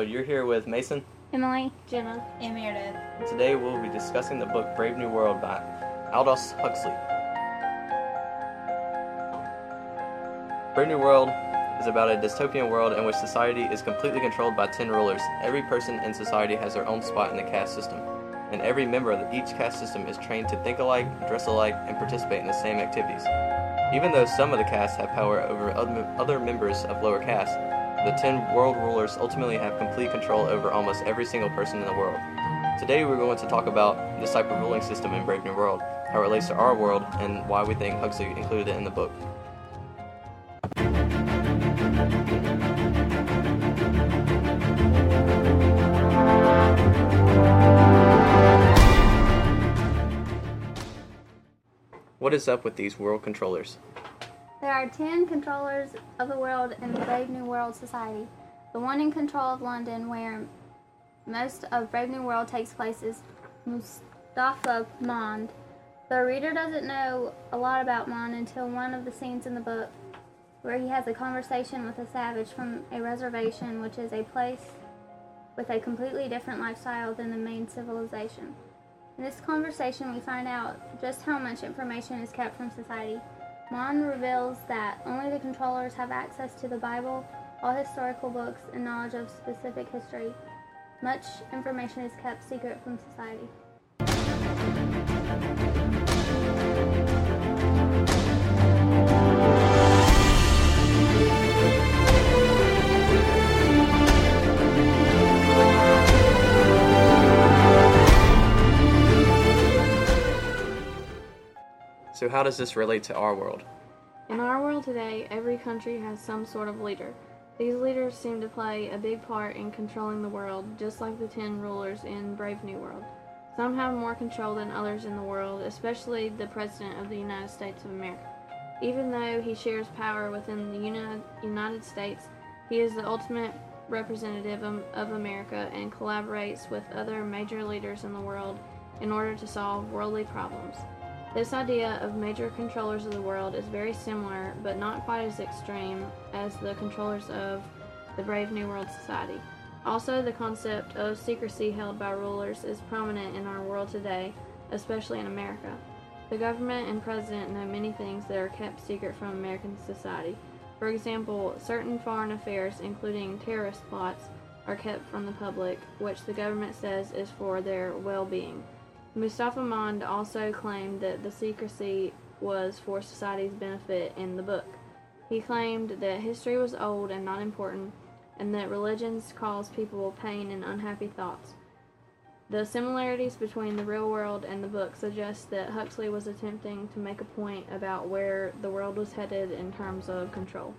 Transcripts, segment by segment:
episode, you're here with Mason, Emily, Jenna, and Meredith. and today we'll be discussing the book Brave New World by Aldous Huxley. Brave New World is about a dystopian world in which society is completely controlled by 10 rulers. Every person in society has their own spot in the caste system, and every member of each caste system is trained to think alike, dress alike, and participate in the same activities. Even though some of the castes have power over other members of lower castes, the 10 world rulers ultimately have complete control over almost every single person in the world. Today we're going to talk about this type of ruling system in Brave New World, how it relates to our world, and why we think Huxley included it in the book. What is up with these world controllers? There are 10 controllers of the world in the Brave New World Society. The one in control of London, where most of Brave New World takes place, is Mustafa Mond. The reader doesn't know a lot about Mond until one of the scenes in the book where he has a conversation with a savage from a reservation, which is a place with a completely different lifestyle than the main civilization. In this conversation, we find out just how much information is kept from society. Mond reveals that only the controllers have access to the Bible, all historical books, and knowledge of specific history. Much information is kept secret from society. So how does this relate to our world? In our world today, every country has some sort of leader. These leaders seem to play a big part in controlling the world, just like the 10 rulers in Brave New World. Some have more control than others in the world, especially the President of the United States of America. Even though he shares power within the United States, he is the ultimate representative of America and collaborates with other major leaders in the world in order to solve worldly problems. This idea of major controllers of the world is very similar, but not quite as extreme, as the controllers of the Brave New World Society. Also, the concept of secrecy held by rulers is prominent in our world today, especially in America. The government and president know many things that are kept secret from American society. For example, certain foreign affairs, including terrorist plots, are kept from the public, which the government says is for their well-being. Mustafa Mond also claimed that the secrecy was for society's benefit in the book. He claimed that history was old and not important, and that religions cause people pain and unhappy thoughts. The similarities between the real world and the book suggest that Huxley was attempting to make a point about where the world was headed in terms of control.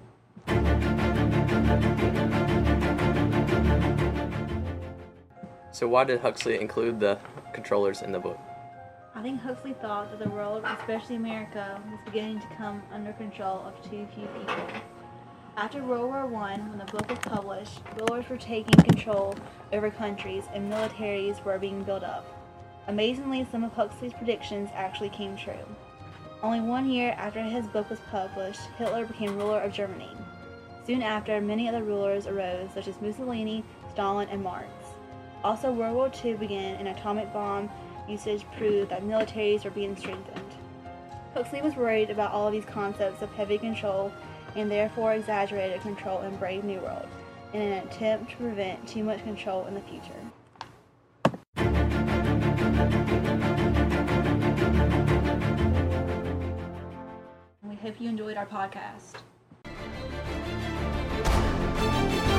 So why did Huxley include the controllers in the book? I think Huxley thought that the world, especially America, was beginning to come under control of too few people. After World War I, when the book was published, rulers were taking control over countries and militaries were being built up. Amazingly, some of Huxley's predictions actually came true. Only 1 year after his book was published, Hitler became ruler of Germany. Soon after, many other rulers arose, such as Mussolini, Stalin, and Marx. Also, World War II began, and atomic bomb usage proved that militaries were being strengthened. Huxley was worried about all of these concepts of heavy control and therefore exaggerated control in Brave New World in an attempt to prevent too much control in the future. We hope you enjoyed our podcast.